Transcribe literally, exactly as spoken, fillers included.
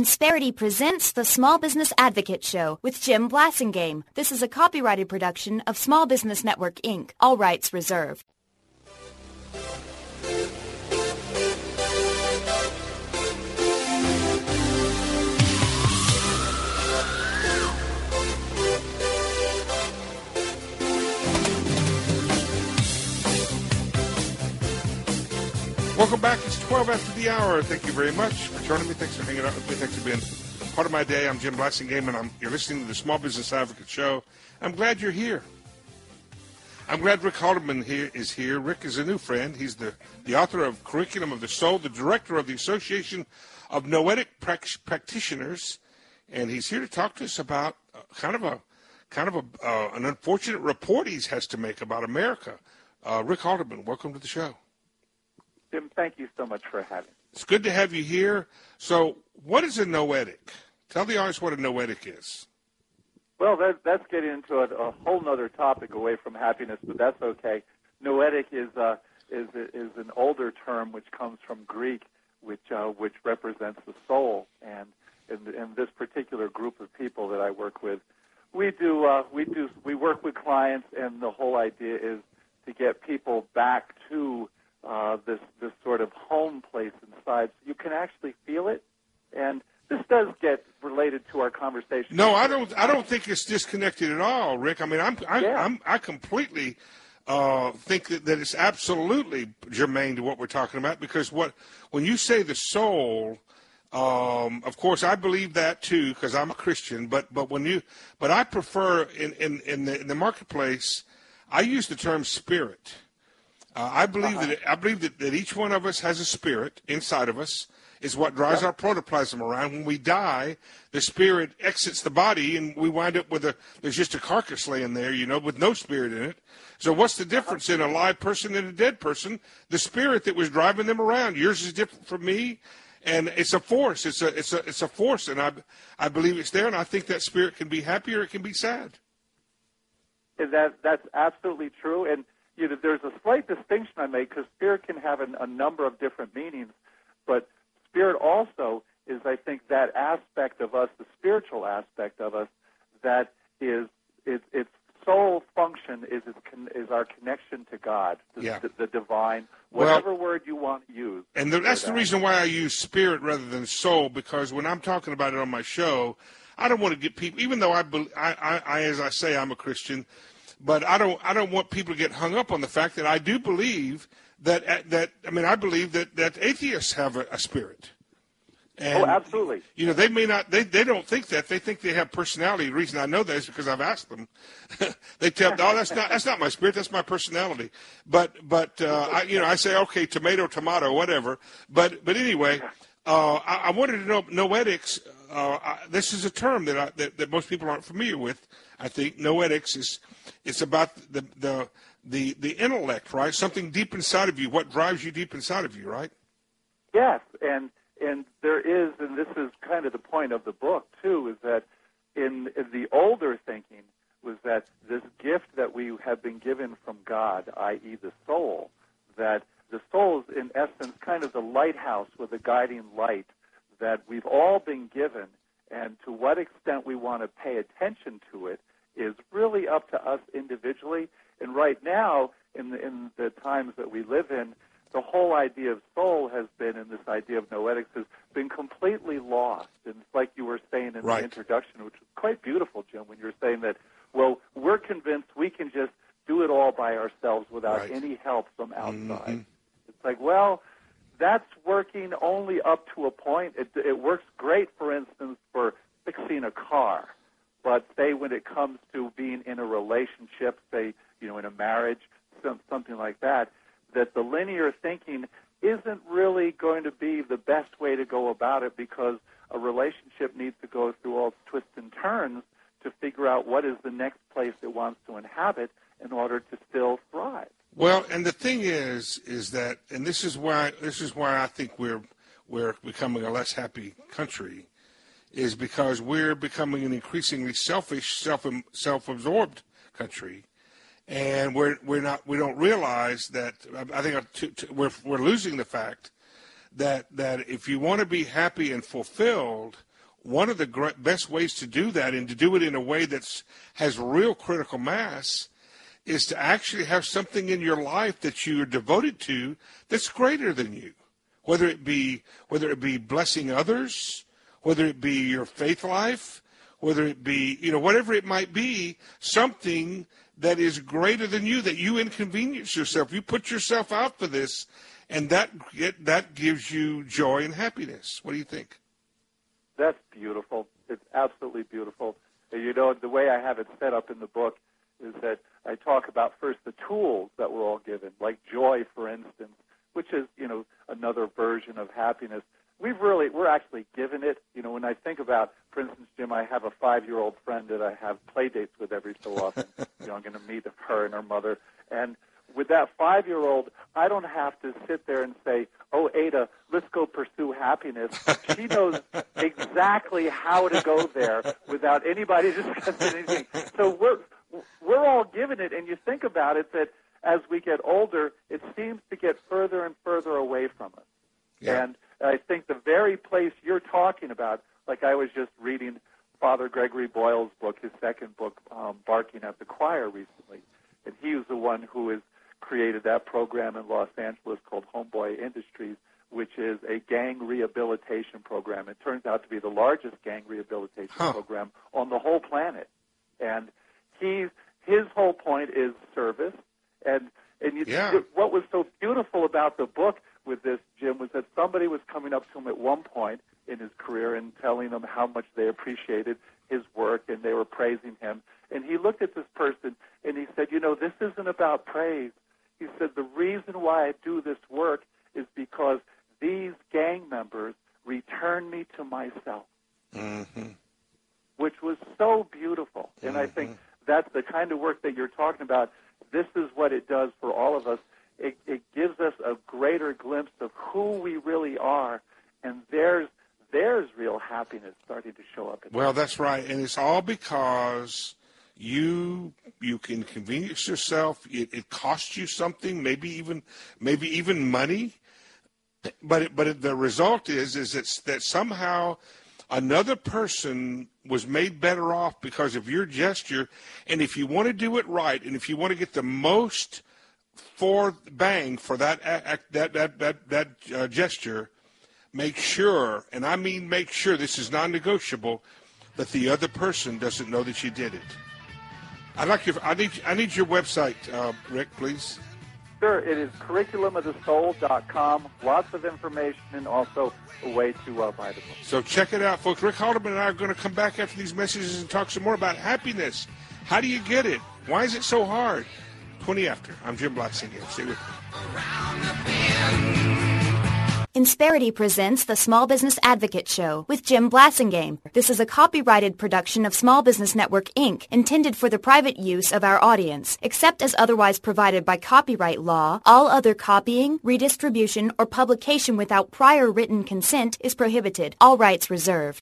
Insperity presents the Small Business Advocate Show with Jim Blasingame. This is a copyrighted production of Small Business Network, Incorporated. All rights reserved. Welcome back. It's twelve after the hour. Thank you very much for joining me. Thanks for hanging out with me. Thanks for being part of my day. I'm Jim Blasingame, and I'm, you're listening to the Small Business Advocate Show. I'm glad you're here. I'm glad Rick Haldeman here is here. Rick is a new friend. He's the, the author of Curriculum of the Soul, the director of the Association of Noetic Practitioners, and he's here to talk to us about uh, kind of a kind of a uh, an unfortunate report he has to make about America. Uh, Rick Haldeman, welcome to the show. Jim, thank you so much for having me. It's good to have you here. So what is a noetic? Tell the audience what a noetic is. Well, that, that's getting into a, a whole other topic away from happiness, but that's okay. Noetic is uh, is is an older term which comes from Greek, which uh, which represents the soul. And in, in this particular group of people that I work with, we do uh, we do we work with clients, and the whole idea is to get people back to Uh, this this sort of home place inside, so you can actually feel it. And this does get related to our conversation. No, I don't. I don't think it's disconnected at all, Rick. I mean, I'm I, yeah. I'm I completely uh, think that, that it's absolutely germane to what we're talking about, because what when you say the soul, um, of course I believe that too, because I'm a Christian. But but when you but I prefer in in in the, in the marketplace, I use the term spirit. Uh, I believe uh-huh. that I believe that, that each one of us has a spirit inside of us. Is what drives yep. our protoplasm around. When we die, the spirit exits the body, and we wind up with a there's just a carcass laying there, you know, with no spirit in it. So what's the difference uh-huh. in a live person and a dead person? The spirit that was driving them around. Yours is different from me, and it's a force. It's a it's a it's a force, and I I believe it's there, and I think that spirit can be happy or it can be sad. And that that's absolutely true, and. You know, there's a slight distinction I make, because spirit can have an, a number of different meanings, but spirit also is, I think, that aspect of us, the spiritual aspect of us, that is, is its sole function is is, is our connection to God, the, yeah. the, the divine, whatever well, word you want to use. And the, that's the reason why I use spirit rather than soul, because when I'm talking about it on my show, I don't want to get people, even though I, I, I, I as I say, I'm a Christian. But I don't. I don't want people to get hung up on the fact that I do believe that. That I mean, I believe that, that atheists have a, a spirit. And, oh, absolutely. You know, they may not. They, they don't think that. They think they have personality. The reason I know that is because I've asked them. They tell, "Oh, that's not. That's not my spirit. That's my personality." But but uh, I, you know, I say, okay, tomato, tomato, whatever. But but anyway, uh, I, I wanted to know noetics. Uh, I, this is a term that, I, that that most people aren't familiar with. I think noetics is it's about the the the the intellect, right? Something deep inside of you. What drives you deep inside of you, right? Yes, and and there is, and this is kind of the point of the book too, is that in, in the older thinking was that this gift that we have been given from God, that is, the soul, that the soul is in essence kind of the lighthouse with a guiding light that we've all been given, and to what extent we want to pay attention to it is really up to us individually. And right now, in the, in the times that we live in, the whole idea of soul has been, and this idea of noetics has been completely lost. And it's like you were saying in right. the introduction, which was quite beautiful, Jim, when you were saying that, well, we're convinced we can just do it all by ourselves without right. any help from outside. Mm-hmm. It's like, well, that's working only up to a point. It, it works great, for instance, for fixing a car. But say when it comes to being in a relationship, say, you know, in a marriage, some, something like that, that the linear thinking isn't really going to be the best way to go about it, because a relationship needs to go through all its twists and turns to figure out what is the next place it wants to inhabit in order to still thrive. Well, and the thing is, is that, and this is why this is why I think we're we're becoming a less happy country, is because we're becoming an increasingly selfish, self self-absorbed country, and we're we're not we don't realize that. I think we're we're losing the fact that that if you want to be happy and fulfilled, one of the gr- best ways to do that, and to do it in a way that's has real critical mass, is to actually have something in your life that you are devoted to that's greater than you. Whether it be whether it be blessing others, whether it be your faith life, whether it be, you know, whatever it might be, something that is greater than you, that you inconvenience yourself. You put yourself out for this, and that it, that gives you joy and happiness. What do you think? That's beautiful. It's absolutely beautiful. You know, the way I have it set up in the book is that I talk about first the tools that we're all given, like joy, for instance, which is, you know, another version of happiness. We've really, we're actually given it. You know, when I think about, for instance, Jim, I have a five-year-old friend that I have play dates with every so often. You know, I'm going to meet her and her mother. And with that five-year-old, I don't have to sit there and say, oh, Ada, let's go pursue happiness. She knows exactly how to go there without anybody discussing anything. So we're, we're all given it. And you think about it, that as we get older, it seems to get further and further away from us. Yeah. And I think the very place you're talking about, like I was just reading Father Gregory Boyle's book, his second book, um, Barking at the Choir, recently. And he was the one who has created that program in Los Angeles called Homeboy Industries, which is a gang rehabilitation program. It turns out to be the largest gang rehabilitation huh. program on the whole planet. And he's, his whole point is service. And, and you, yeah. what was so beautiful about the book with this, Jim, was that somebody was coming up to him at one point in his career and telling him how much they appreciated his work, and they were praising him. And he looked at this person and he said, you know, this isn't about praise. He said, the reason why I do this work is because these gang members return me to myself, mm-hmm. which was so beautiful. Mm-hmm. And I think that's the kind of work that you're talking about. This is what it does for all of us. It, it gives us a greater glimpse of who we really are, and there's there's real happiness starting to show up. In well, life. That's right, and it's all because you you can inconvenience yourself. It, it costs you something, maybe even maybe even money, but it, but it, the result is is it's that somehow another person was made better off because of your gesture. And if you want to do it right, and if you want to get the most for bang for that that that that that uh, gesture, make sure, and I mean make sure, this is non-negotiable, that the other person doesn't know that you did it. I'd like your, I need I need your website, uh, Rick, please. Sure, it is curriculum of the soul dot com. Lots of information and also a way to uh, buy the book. So check it out, folks. Rick Haldeman and I are going to come back after these messages and talk some more about happiness. How do you get it? Why is it so hard? twenty after. I'm Jim Blatzinger. Stay with me. Insperity presents the Small Business Advocate Show with Jim Blasingame. This is a copyrighted production of Small Business Network, Incorporated, intended for the private use of our audience. Except as otherwise provided by copyright law, all other copying, redistribution, or publication without prior written consent is prohibited. All rights reserved.